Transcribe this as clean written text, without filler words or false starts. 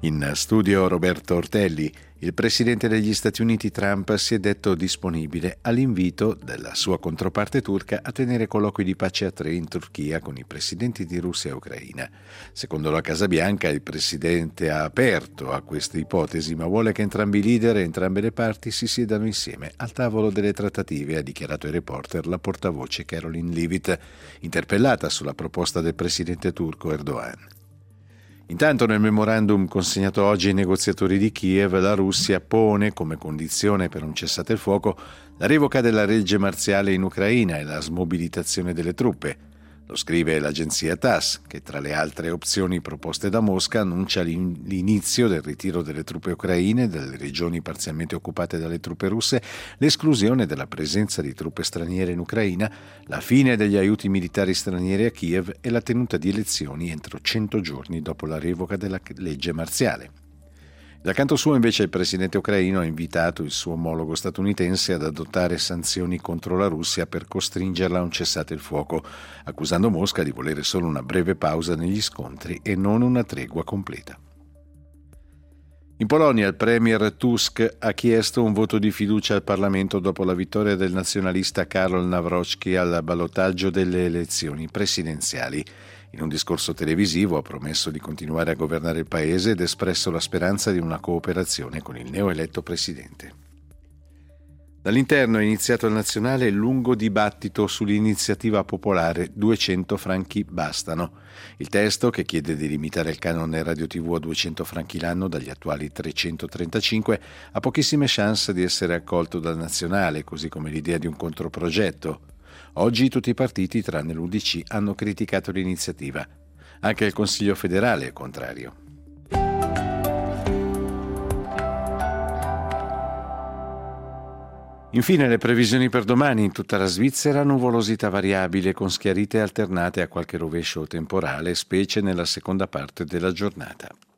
In studio Roberto Ortelli. Il presidente degli Stati Uniti Trump si è detto disponibile all'invito della sua controparte turca a tenere colloqui di pace a 3 in Turchia con i presidenti di Russia e Ucraina. Secondo la Casa Bianca, il presidente ha aperto a queste ipotesi, ma vuole che entrambi i leader e entrambe le parti si siedano insieme al tavolo delle trattative, ha dichiarato ai reporter la portavoce Caroline Leavitt, interpellata sulla proposta del presidente turco Erdogan. Intanto, nel memorandum consegnato oggi ai negoziatori di Kiev, la Russia pone come condizione per un cessate il fuoco la revoca della legge marziale in Ucraina e la smobilitazione delle truppe. Lo scrive l'agenzia TASS, che tra le altre opzioni proposte da Mosca annuncia l'inizio del ritiro delle truppe ucraine dalle regioni parzialmente occupate dalle truppe russe, l'esclusione della presenza di truppe straniere in Ucraina, la fine degli aiuti militari stranieri a Kiev e la tenuta di elezioni entro 100 giorni dopo la revoca della legge marziale. Dal canto suo, invece, il presidente ucraino ha invitato il suo omologo statunitense ad adottare sanzioni contro la Russia per costringerla a un cessate il fuoco, accusando Mosca di volere solo una breve pausa negli scontri e non una tregua completa. In Polonia il premier Tusk ha chiesto un voto di fiducia al Parlamento dopo la vittoria del nazionalista Karol Nawrocki al ballottaggio delle elezioni presidenziali. In un discorso televisivo ha promesso di continuare a governare il paese ed espresso la speranza di una cooperazione con il neoeletto presidente. Dall'interno è iniziato al nazionale il lungo dibattito sull'iniziativa popolare 200 franchi bastano. Il testo, che chiede di limitare il canone radio TV a 200 franchi l'anno dagli attuali 335, ha pochissime chance di essere accolto dal nazionale, così come l'idea di un controprogetto. Oggi tutti i partiti, tranne l'UDC, hanno criticato l'iniziativa. Anche il Consiglio federale è contrario. Infine le previsioni per domani: in tutta la Svizzera nuvolosità variabile con schiarite alternate a qualche rovescio temporale, specie nella seconda parte della giornata.